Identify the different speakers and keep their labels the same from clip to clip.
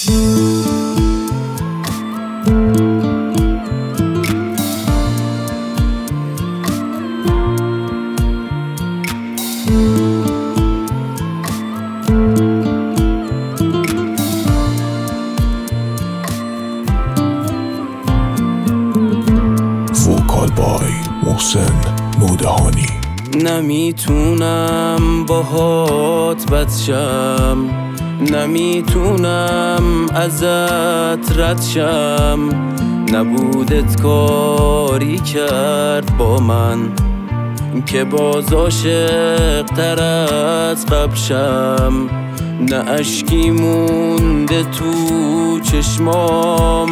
Speaker 1: وکال بای محسن نودهانی.
Speaker 2: نمیتونم باهات بد شم، نمیتونم ازت رد شم، نبودت کاری کرد با من که باز عاشق‌تر از قبل شم. نه اشکی مونده تو چشمام،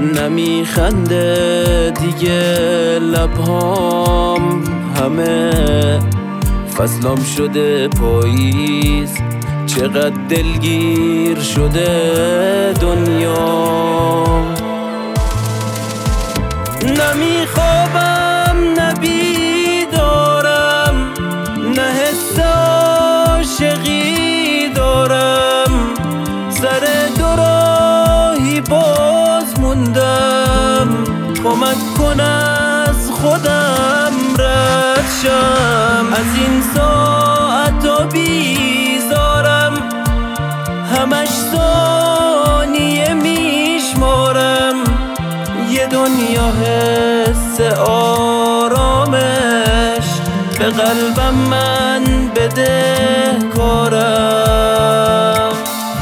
Speaker 2: نمیخنده دیگه لبهام، همه فصلام شده پاییز، چقدر دلگیر شده دنیا. نمیخوابم نبیدارم، نه حس عاشقی دارم، سر دوراهی باز موندم، کمک کن از خودم رد شم. از این ساعتا بیزارم، همش ثانیه میشمارم، یه دنیا حس آرامش به قلبم من بده کارم.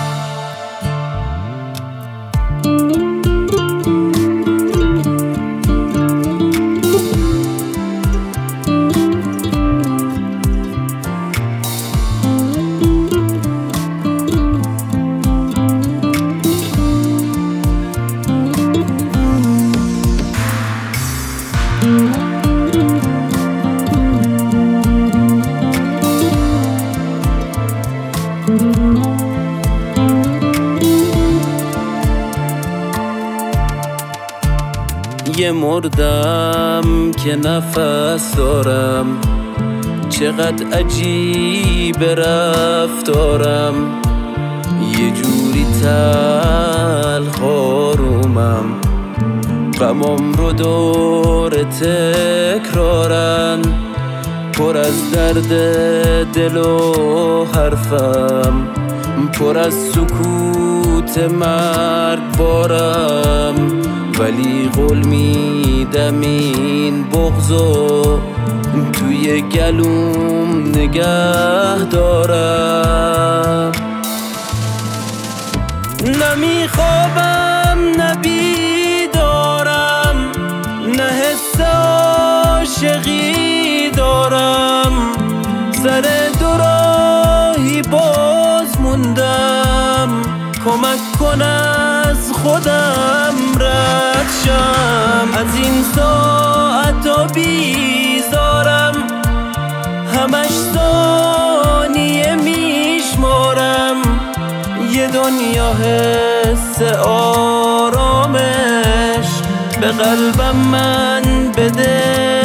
Speaker 2: یه مردم که نفس دارم، چقدر عجیب رفتارم، یه جوری تلخ آرومم، غمام رو دور تکرارن، پر از درد دل و حرفم، پر از سکوت مرگبارم، ولی قول میدم این بغضو توی گلوم نگه دارم. نمیخوابم نبیدارم، نه حس عاشقی دارم، سر دوراهی باز موندم، کمک کن از خودم رد شم. از این ساعتا بیزارم، همش ثانیه میشمارم، یه دنیا حس آرامش به قلبم من بده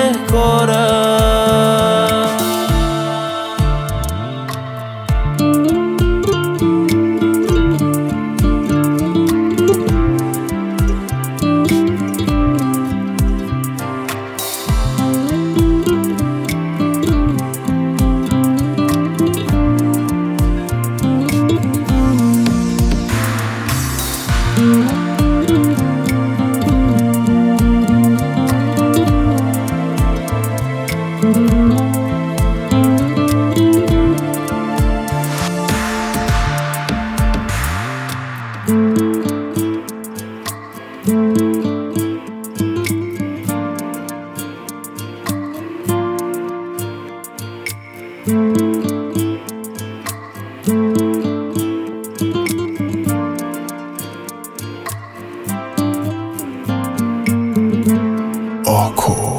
Speaker 2: کارم.
Speaker 1: آکو